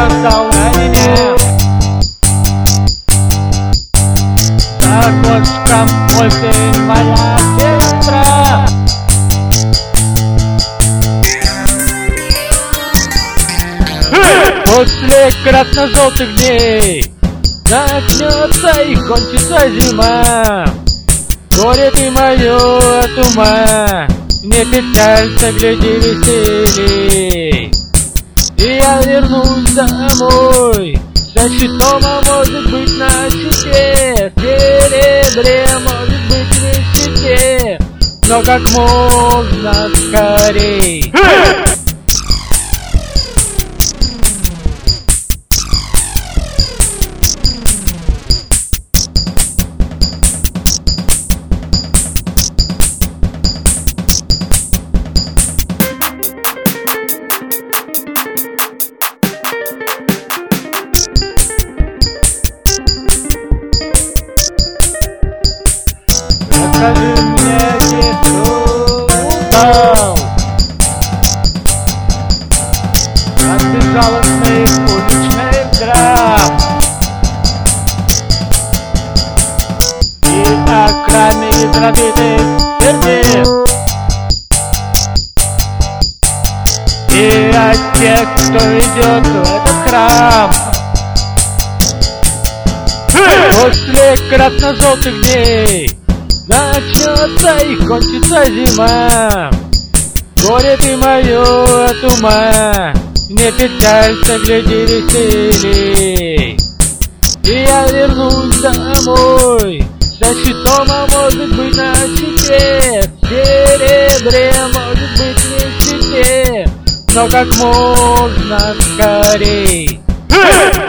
бросал на меня. За окошком осень, моя сестра. После красно-желтых дней начнется и кончится зима. Горе ты мое от ума, не печалься, гляди веселей. И я вернусь домой со щитом, а может быть на щите, в серебре, может быть в нищете, но как можно скорей. Скажи мне, где кто упал от безжалостных уличных драм и окрами пробитых сердец, и от тех, кто идет в этот храм. После красно-желтых дней начнется и кончится зима. Горе ты мое от ума, не печалься, гляди веселей. И я вернусь домой со щитом, а может быть на щите, в серебре, может быть в нищете, но как можно скорей.